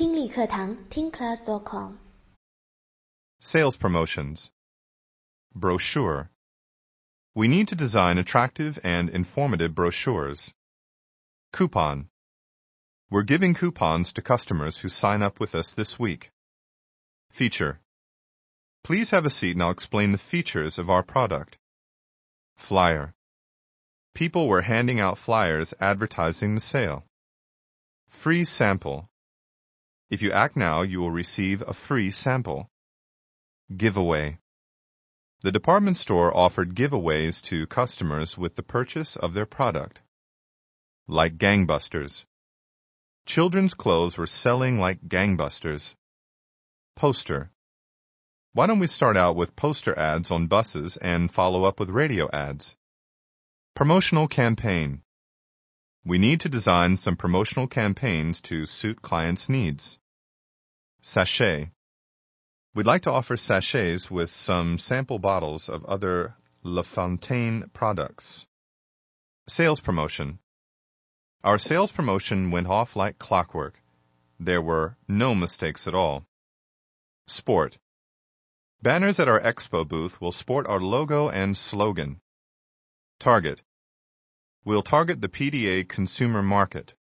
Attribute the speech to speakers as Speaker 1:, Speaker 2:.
Speaker 1: 听力课堂听class.com
Speaker 2: Sales promotions. Brochure. We need to design attractive and informative brochures. Coupon. We're giving coupons to customers who sign up with us this week. Feature. Please have a seat and I'll explain the features of our product. Flyer. People were handing out flyers advertising the sale. Free sample. If you act now, you will receive a free sample. Giveaway. The department store offered giveaways to customers with the purchase of their product. Like gangbusters. Children's clothes were selling like gangbusters. Poster. Why don't we start out with poster ads on buses and follow up with radio ads? Promotional campaign. We need to design some promotional campaigns to suit clients' needs. Sachet. We'd like to offer sachets with some sample bottles of other La Fontaine products. Sales promotion. Our sales promotion went off like clockwork. There were no mistakes at all. Sport. Banners at our expo booth will sport our logo and slogan. Target. We'll target the PDA consumer market.